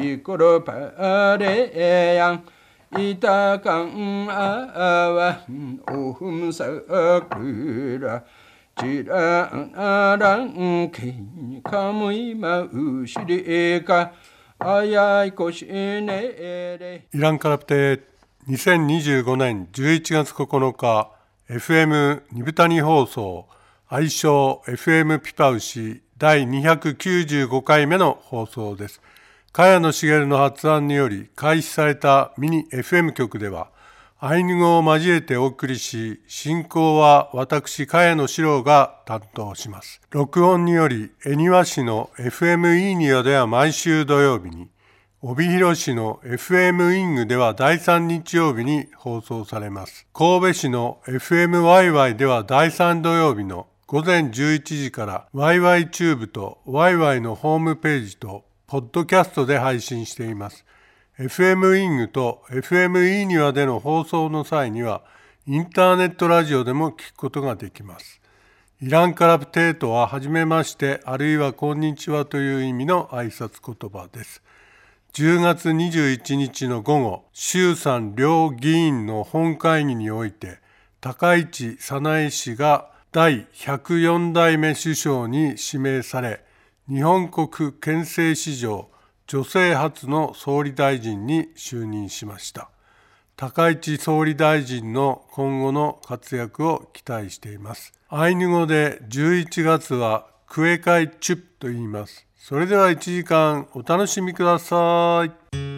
ikoro pare yang itakang awa ohum sakura jira arang ki kamui ma ushiri ka ayai koshine。 イランからプテ2025年11月9日 FM ニブタニ放送愛称 FM ピパウシ第295回目の放送です。茅野茂の発案により開始されたミニ FM 局ではアイヌ語を交えてお送りし、進行は私茅野史郎が担当します。録音により恵庭市の FM イーニアでは毎週土曜日に、帯広市の FM ウィングでは第3日曜日に放送されます。神戸市の FM ワイワイでは第3土曜日の午前11時からワイワイチューブとワイワイのホームページとポッドキャストで配信しています。FM ウィングと FM イーニワでの放送の際にはインターネットラジオでも聞くことができます。イランカラプテーとははじめましてあるいはこんにちはという意味の挨拶言葉です。10月21日の午後、衆参両議員の本会議において、高市早苗氏が第104代目首相に指名され、日本国憲政史上女性初の総理大臣に就任しました。高市総理大臣の今後の活躍を期待しています。アイヌ語で11月はクエカイチュップと言います。それでは1時間お楽しみください。